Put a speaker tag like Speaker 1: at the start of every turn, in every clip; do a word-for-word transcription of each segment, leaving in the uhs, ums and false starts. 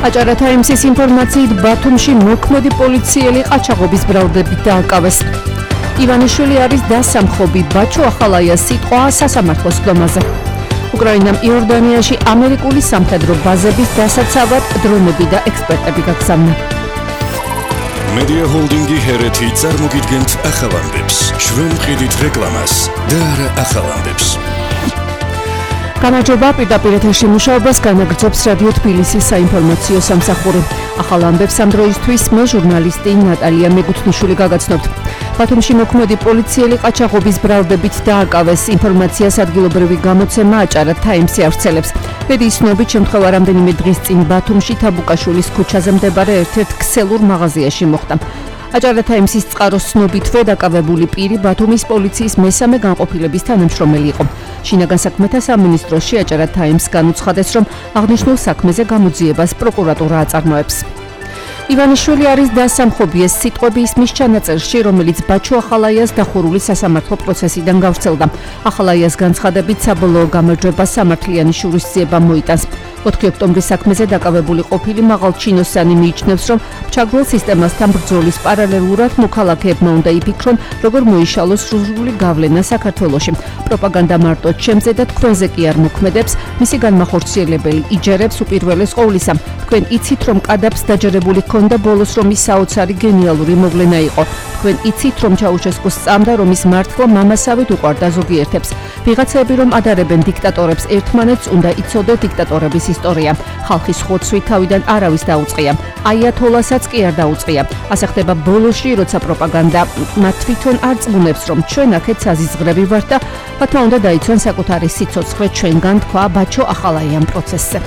Speaker 1: აჭარა თაიმსის ინფორმაციით ბათუმში მოქმედი პოლიციელი ყაჩაღობის ბრალდებით დააკავეს. ივანიშვილი არის დასამხობი ბაჩო ახალაიას სიტყვა სასამართლოს სხდომაზე. უკრაინამ იორდანიაში ამერიკული სამხედრო ბაზების დასაცავად დრონები და ექსპერტები გაგზავნა.
Speaker 2: Media Holdingi ჰერეთი წარმოგიდგენთ ახალამდებს. ჩვენ ვყიდით რეკლამას და არა ახალამდებს.
Speaker 1: გამარჯობა, პირდაპირ ეთერში მუშაობას განაგრძობს რადიო თბილისის საინფორმაციო სამსახური. ახალ ამბებს ამ დროისთვის მე ჟურნალისტი ნატალია მეგუთნიშვილი გაგაცნობთ. ბათუმში მოქმედი პოლიციელი ყაჩაღობის ბრალდებით დააკავეს. ინფორმაციას ადგილობრივი გამოცემა აჭარა თაიმსი ავრცელებს. მედიის ცნობით შემთხვევა რამდენიმე დღის წინ ბათუმში თაბუკაშვილის ქუჩაზე მდებარე ერთ-ერთ ქსელურ მაღაზიაში მოხდა. აჭარა თაიმსის წყაროს ცნობითვე დაკავებული პირი ბათუმის პოლიციის მესამე განყოფილების თანამშრომელი იყო. შინაგან საქმეთა სამინისტროში აჭარა თაიმს განუცხადეს, რომ აღნიშნულ საქმეზე გამოძიებას პროკურატურა აწარმოებს. ივანიშვილი არის დასამხობი ეს სიტყვები ისმის ჩანაწერში, რომელიც ბაჩო ახალაიას დახურული სასამართლო პროცესიდან გავრცელდა. ახალაიას განცხადებით საბოლოო გამარჯვება სამართლიანი შურისძიება მოიტანს. ოთხი ოქტომბრის საქმეზე დაკავებული ყოფილი მაღალჩინოსანი მიიჩნევს, რომ ჩაგრულ სისტემასთან ბრძოლის პარალელურად მოქალაქეებმა უნდა იფიქრონ, როგორ მოიშალოს სრული გავლენა საქართველოში. პროპაგანდა მარტო ჩემზე და თქვენზე კი არ მოქმედებს, მისი განმახორციელებელი იჯერებს უპირველეს ყოვლისა. თქვენ იცით, რომ კადაბს დაჯერებული ჰქონდა ბოლოს, რომ ის საოცარი გენიალური მოვლენა იყო. თქვენ იცით, რომ ჩაუშესკუს სწამდა, რომ ის მართლა მამასავით უყვარდა ზოგიერთებს. ვიღაცები რომ ადარებენ დიქტატორებს ერთმანეთს, უნდა იცოდეთ დიქტატორების ისტორია. ხალხის ხოცვით თავიდან არავის დაუწყია. აიათოლასაც კი არ დაუწყია. ასე ხდება ბოლოში, როცა პროპაგანდა მათ თვითონ არ წმუნებს, რომ ჩვენ აქეთ საზიზღრები ვართ და მათმა უნდა დაიცვან საკუთარი სიცოცხლე ჩვენგან, თქვა ბაჩო ახალაიამ პროცესზე.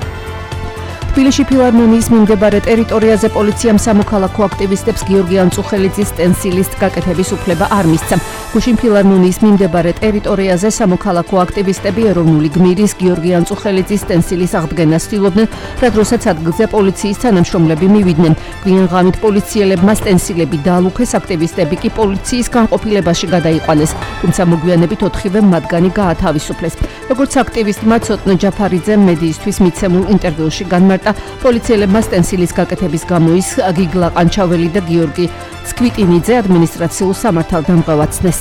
Speaker 1: თბილისში ფილარმონიის მიმდებარე ტერიტორიაზე პოლიციამ სამოქალაქო აქტივისტებს გიორგი ანწუხელიძის სტენსილის გაკეთების უფლება არ მისცა. გუშინ ფილარმონიის მიმდებარე ტერიტორიაზე სამოქალაქო აქტივისტები ეროვნული გმირის გიორგი ანწუხელიძის სტენსილის აღდგენას ცდილობდნენ, რაც როცა ადგილზე პოლიციის თანამშრომლები მივიდნენ. გვიან ღამით პოლიციელებმა სტენსილები დაალუქეს, აქტივისტები კი პოლიციის განყოფილებაში გადაიყვანეს, თუმცა მოგვიანებით ოთხივე მათგანი გაათავისუფლეს. როგორც აქტივისტმა ცოტნე ჯაფარიძემ მედიისთვის მიცემულ ინტერვიუში განმარტა, პოლიციელებმა სტენსილის გაკეთების გამო ის გიგლა ყანჩაველი და გიორგი სკვიტინიძე ადმინისტრაციულ სამართალდამღევად ცნეს.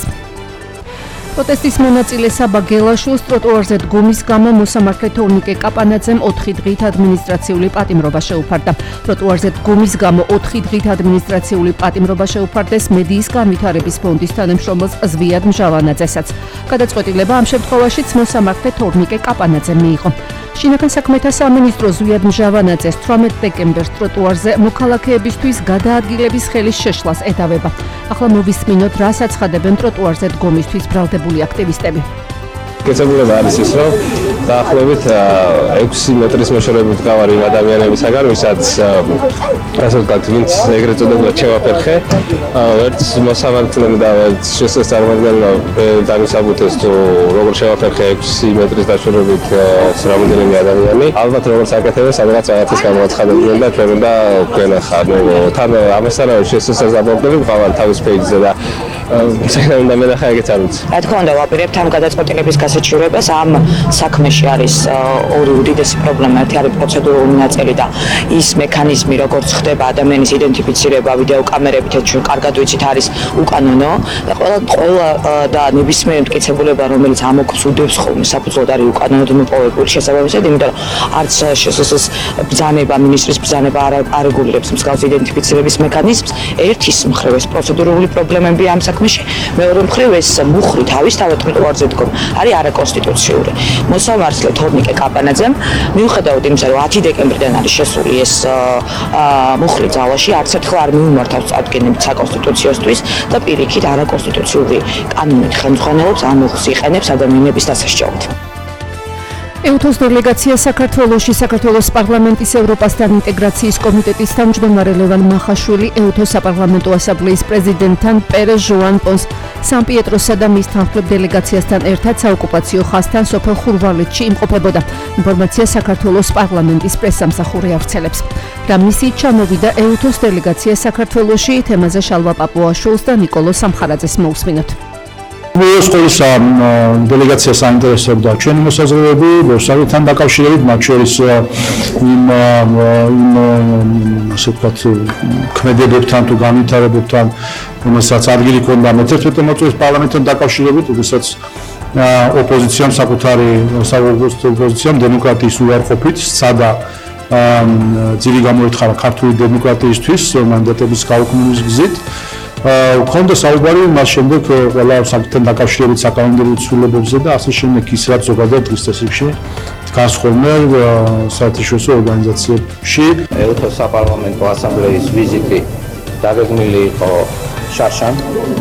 Speaker 1: პროტესტის მონაწილე საბა გელაშვილს ტროტუარზე დგომის გამო მოსამართლე თორნიკე კაპანაძემ ოთხი დღით ადმინისტრაციული პატიმრობა შეუფარდა. ტროტუარზე დგომის გამო ოთხი დღით ადმინისტრაციული პატიმრობა შეუფარდეს მედიის განვითარების ფონდის თანამშრომელს ზვიად მჟავანაძესაც. გადაწყვეტილება ამ შემთხვევაშიც მოსამართლე თორნიკე კაპანაძემ მიიღო. შინაგან საქმეთა სამინისტრო ზვიად მჟავანაძეს თვრამეტ დეკემბერს ტროტუარზე მოქალაქეებისთვის გადაადგილების ხელის შეშლას ედავება. ახლა მოვისმინოთ, რა საცხადებენ ტროტუარზე დგომისთვის ბრალდებული აქტივისტები.
Speaker 3: გეცებულება არის ის, რომ დაახლოებით ექვსი მეტრის მოშორებით გავარ იმ ადამიანებისაგან, ვისაც ასე ვთქვათ, ვინც ეგრეთ წოდებული ჩევაფერხე, ერთ მოსამართლემ და ერთ შესაძლოა წარმოგიდგენო დამისაბუთეს თუ როგორ შევაფერხე ექვსი მეტრის დაშორებით რამდენიმე ადამიანი. ალბათ როგორც აკეთებენ, სადღაც რაღაცას გამოაცხადებდნენ და ჩვენ უნდა გვენახა. თან ამასთანავე შესაძლებელი ვყავარ თავის პეიჯზე და შეიძლება უნდა მენახა ეგეც არ ვიცი.
Speaker 4: რა თქმა უნდა, ვაპირებთ ამ გადაწყვეტილების გასაჩივრებას. ამ საქმეში არის ორი უდიდესი პრობლემა. ერთი არის პროცედურული ნაწილი და ის მექანიზმი, როგორც ხდება ადამიანის იდენტიფიცირება ვიდეო კამერებით, ჩვენ კარგად ვიცით, არის უკანონო და ყველა ყველა და ნებისმიერი მტკიცებულება, რომელიც ამოქმს უდევს ხოლმე საფუძვლად არის უკანონოდ მოპოვებული შესაბამისად, იმიტომ რომ არც შესაძლოა ბრძანება, მინისტრის ბრძანება არ არეგულირებს მსგავს იდენტიფიცირების მექანიზმს. ერთის მხრივ ეს პროცედურული პრობლემები ამ საქმეში, მეორე მხრივ ეს მუხრი თავისთავად ტროტუარზე დგომა არის არაკონსტიტუციური. მოსამართლე თორნიკე კაპანაძემ მიუხედავად იმისა, რომ ათი დეკემბრიდან არის შესული ეს მუხრი ძალაში, არც ერთხელ არ მიუმართავს წარდგენებით საკონსტიტუციოსთვის და პირიქით არაკონსტიტუციური კანონით ხელმძღვანელობს ამ მუხს იყენებს ადამიანების დასაშჯავად.
Speaker 1: ეუთოს დელეგაცია საქართველოში საქართველოს პარლამენტის ევროპასთან ინტეგრაციის კომიტეტის თავმჯდომარე ლევან მახაშვილი ეუთოს საპარლამენტო ასამბლეის პრეზიდენტთან პერეს ჟოან პონს სან-პიეტროსა და მის თანხმობ დელეგაციასთან ერთად საოკუპაციო ხაზთან სოფელ ხურვალეთში იმყოფებოდა. ინფორმაცია საქართველოს პარლამენტის პრესსამსახური ავრცელებს. და მისით ჩამოვიდა ეუთოს დელეგაცია საქართველოში, თემაზე შალვა პაპუაშვილს და ნიკოლო სამხარაძეს მოусმინოთ.
Speaker 5: მოსკოვისა დელეგაცია საინტერესებდა ჩვენი მოსაზრებები რუსეთთან დაკავშირებით, მათ შორის იმ იმ ასე ვთქვათ ქმედებებთან თუ განვითარებებთან, რომელსაც ადგილი ჰქონდა მეთერთმეტე მოწვევის პარლამენტთან დაკავშირებით, როდესაც ოპოზიციამ საკუთარი ოპოზიციამ დემოკრატიის უარყოფით სცადა ძილი გამოითხარა ქართული დემოკრატიისთვის მანდატების გაუქმების გზით. ქონდა საუბარი მას შემდეგ ყველა საკითხთან დაკავშირებით საკანონმდებლო ცვლილებებზე და ასე შემდეგ ის რაც ზოგადად დღის წესრიგში დგას ხოლმე საერთაშორისო ორგანიზაციებში.
Speaker 6: ეუთოს საპარლამენტო ასამბლეის ვიზიტი დაგეგმილი იყო შარშან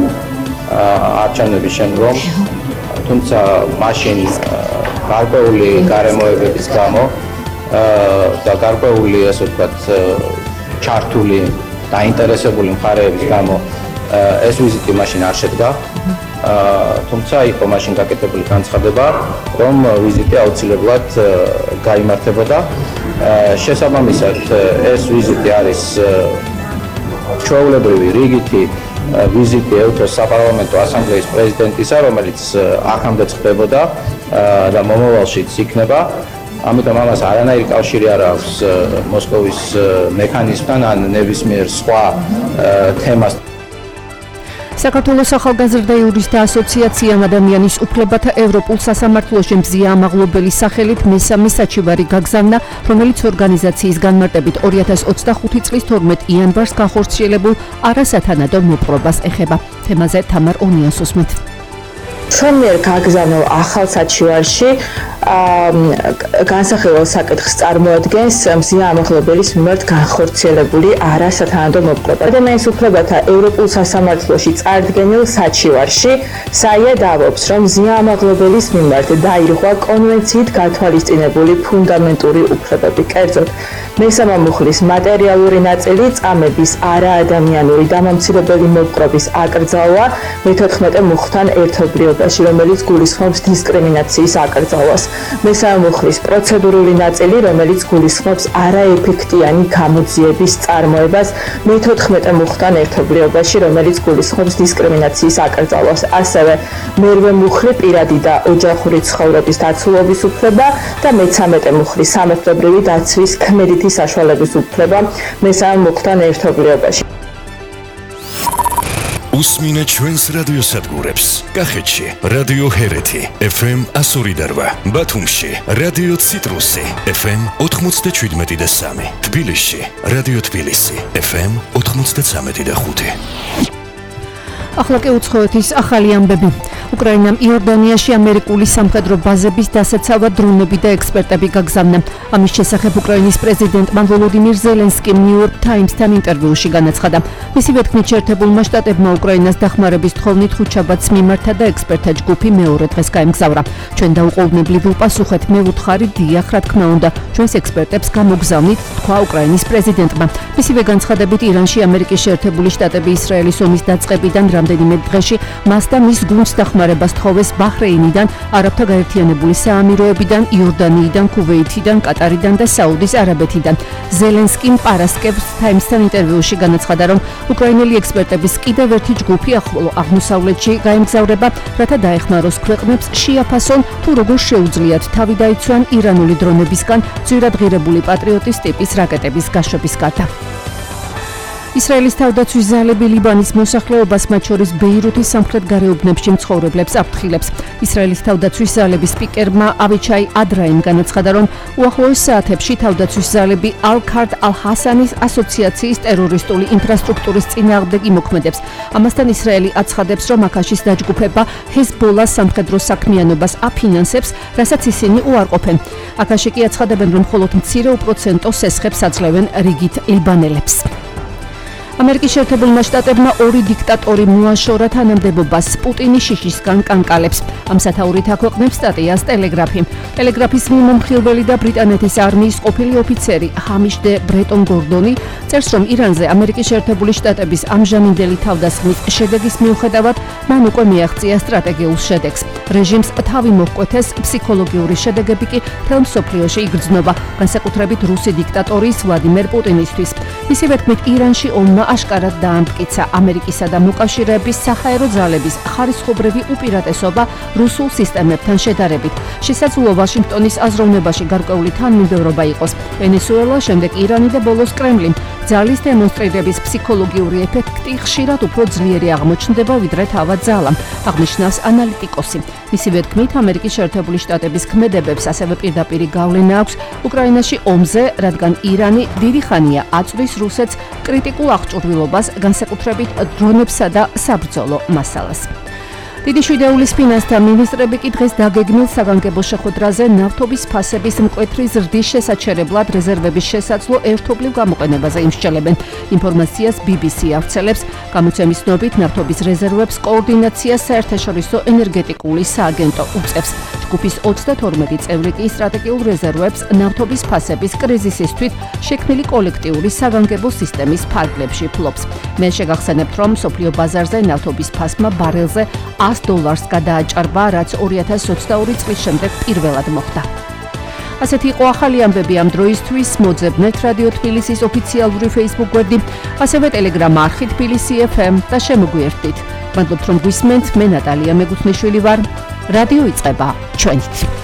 Speaker 6: არჩევნების შემდგომ, თუმცა მაშინ გარკვეული გარემოებების გამო და გარკვეული ასე ვთქვათ ჩართული დაინტერესებული მხარეების გამო ეს ვიზიტი მაშინ არ შედგა. თუმცა იყო მაშინ გაკეთებული განცხადება, რომ ვიზიტი აუცილებლად გაიმართებოდა. შესაბამისად ეს ვიზიტი არის ჩვეულებრივი რიგითი ვიზიტი ეუთოს საპარლამენტო ასამბლეის პრეზიდენტისა, რომელიც აქამდე ხდებოდა და მომავალშიც იქნება. ამიტომ ამას არანაირი კავშირი არ აქვს მოსკოვის მექანიზმთან ან ნებისმიერ სხვა თემას.
Speaker 1: საქართველოს ახალგაზრდა იურისტთა ასოციაციამ ადამიანის უფლებათა ევროპულ სასამართლოში მზია ამაღლობელი სახელით მესამე საჩივარი გაგზავნა, რომელიც ორგანიზაციის განმარტებით ორი ათას ოცდახუთი წლის თორმეტ იანვარს განხორციელებულ არასათანადო მოპყრობას ეხება. თემაზე თამარ ონიასოსმეთ.
Speaker 7: ჩვენ მიერ გაგზავნილ ახალ საჩივარში განსახილველ საკითხს წარმოადგენს მზია ამაღლობელის მიმართ განხორციელებული არასათანადო მოპყრობა. ადამიანის უფლებათა ევროპულ სასამართლოში წარდგენილ საჩივარში საია დავობს, რომ მზია ამაღლობელის მიმართ დაირღვა კონვენციით გათვალისწინებული ფუნდამენტური უფლებები, კერძოდ მესამე მუხლის მატერიალური ნაწილი წამების არაადამიანური დამამცირებელი მოპყრობის აკრძალვა მეთოთხმეტე მუხლთან ერთობლიობაში, რომელიც გულისხმობს დისკრიმინაციის აკრძალვას. მესამე მუხლის პროცედურული ნაწილი, რომელიც გულისხმობს არაეფექტიანი გამოძიების წარმოებას მეთოთხმეტე მუხლთან ერთობლიობაში, რომელიც გულისხმობს დისკრიმინაციის აკრძალვას. ასევე მერვე მუხლი პირადი და ოჯახური ცხოვრების დაცულობის უფლება და მეცამეტე მუხლი სამართლებრივი დაცვის ქმედითი საშუალების უფლება მესამე მუხლთან ერთობლიობაში.
Speaker 2: უსმინეთ ჩვენს რადიოსადგურებს. კახეთში რადიო ჰერეთი ეფ ემ εκατო ორი და რვა, ბათუმში რადიო ციტრუსი ეფ ემ ოთხმოცდაშვიდმეტი და სამი, თბილისში რადიო თბილისი ეფ ემ ოთხმოცდაცამეტი და ხუთი.
Speaker 1: ახლა კი უცხოეთის ახალი ამბები. უკრაინამ იორდანიაში ამერიკული სამხედრო ბაზების დასაცავად დრონები და ექსპერტები გაგზავნა. ამის შესახებ უკრაინის პრეზიდენტმა ვოლოდიმირ ზელენსკიმ ნიუ-იორკ ტაიმსთან ინტერვიუში განაცხადა. მისივე თქმით, შეერთებულმა შტატებმა უკრაინას დახმარების თხოვნით ხუთშაბათს მიმართა და ექსპერტთა ჯგუფი მეორე დღეს გაემგზავრა. ჩვენ დაუყოვნებლივ პასუხეთ, მე ვუთხარი დიახ, რა თქმა უნდა, ჩვენს ექსპერტებს გამოგზავნით, თქვა უკრაინის პრეზიდენტმა. მისივე განცხადებით, ირანში ამერიკის შეერთებული შტატები ისრაელის ომის დაწყებიდან რამდენიმე დღეში მას და მის გუნდს დახმარებას თხოვეს ბაჰრეინიდან, არაბთა გაერთიანებული საამიროებიდან, იორდანიიდან, ქუვეითიდან, კატარიდან და საუდის არაბეთიდან. ზელენსკიმ პარასკევს ტაიმსთან ინტერვიუში განაცხადა, რომ უკრაინელი ექსპერტების კიდევ ერთი ჯგუფი ახლო აღმოსავლეთში გაემგზავრება, რათა დაეხმაროს ქვეყნებს შეაფასონ, თუ როგორ შეუძლიათ თავი დაიცვან ირანული დრონებისგან ძვირად ღირებული პატრიოტის ტიპის რაკეტების გაშვების გარდა. ისრაელის თავდაცვის ძალები ლიბანის მოსახლეობას, მათ შორის ბეირუთის სამხრეთ გარეუბნებში მცხოვრებლებს აფრთხილებს. ისრაელის თავდაცვის ძალების სპიკერმა ავიჩაი ადრაიმ განაცხადა, რომ უახლოეს საათებში თავდაცვის ძალები ალ-ქარდ ალ-ჰასანის ასოციაციის ტერორისტული ინფრასტრუქტურის წინააღმდეგ იმოქმედებს. ამასთან ისრაელი აცხადებს, რომ აქაშის დაჯგუფება ჰეზბოლას სამხედრო საქმიანობას აფინანსებს, რასაც ისინი უარყოფენ. აქაში კი აცხადებენ, რომ მხოლოდ მცირე უპროცენტო სესხებს აძლევენ რიგით ლიბანელებს. ამერიკის შეერთებულმა შტატებმა ორი დიქტატორი მოაშორა თანამდებობას პუტინი შიშისგან კანკალებს. ამ სათაურით აქვეყნებს სტატიას ტელეგრაფი. ტელეგრაფის მიმომხილველი და ბრიტანეთის არმიის ყოფილი ოფიცერი ჰამიშ დე ბრეტონ გორდონი წერს, რომ ირანზე ამერიკის შეერთებული შტატების ამჟამინდელი თავდასხმის შედეგის მიუხედავად მან უკვე მიაღწია სტრატეგიულ შედეგს. რეჟიმს თავი მოჰკვეთეს, ფსიქოლოგიური შედეგები კი მთელ მსოფლიოში იგრძნობა, განსაკუთრებით რუსი დიქტატორის ვლადიმერ პუტინისთვის. მისივე თქმით, ირანში ომმა აშკარად დაამტკიცა ამერიკისა და მოკავშირეების საჰაერო ძალების ხარისხობრივი უპირატესობა რუსულ სისტემებთან შედარებით. შესაძლოა ვაშინგტონის აზროვნებაში გარკვეული თანმიმდევრობა იყოს. ვენესუელა, შემდეგ ირანი და ბოლოს კრემლი. ძალის დემონსტრირების ფსიქოლოგიური ეფექტი ხშირად უფრო ძლიერი აღმოჩნდება ვიდრე თავად ძალამ, აღნიშნავს ანალიტიკოსი. მისივე თქმით, ამერიკის შეერთებული შტატების ქმედებებს ასევე პირდაპირი გავლენა აქვს უკრაინაში ომზე, რადგან ირანი დიდი ხანია აწვდის რუსეთს კრიტიკულ აღჭურვილობას, განსაკუთრებით დრონებსა და საბრძოლო მასალას. დიდი შვიდეულის ფინანსთა მინისტრები კი დღეს დაგეგმილ საგანგებო შეხვედრაზე ნავთობის ფასების მკვეთრი ზრდის შესაჩერებლად რეზერვების შესაძლო ერთობლივ გამოყენებაზე იმსჯელებენ. ინფორმაციას ბი ბი სი ავრცელებს. გამოცემის ცნობით, ნავთობის რეზერვებს კოორდინაციას საერთაშორისო ენერგეტიკული სააგენტო უწევს. ჯგუფის ოცდათორმეტი წევრი კი სტრატეგიულ რეზერვებს ნავთობის ფასების კრიზისისთვის შექმნილი კოლექტიური საგანგებო სისტემის ფარგლებში ფლობს. მე შეგახსენებთ, რომ მსოფლიო ბაზარზე ნავთობის ფასმა ბარელზე ას დოლარს გადააჭარბა, რაც ორი ათას ოცდაორი წლის შემდეგ პირველად მოხდა. ასეთი იყო ახალი ამბები ამ დროისთვის. მოძებნეთ რადიო თბილისის ოფიციალური Facebook გვერდი, ასევე Telegram არხი თბილისი ეფ ემ და შემოგვიერთდით. მადლობთ რომ გვისმენთ. მე ნატალია მეგუთმიშვილი ვარ. რადიო იწყება ჩვენით.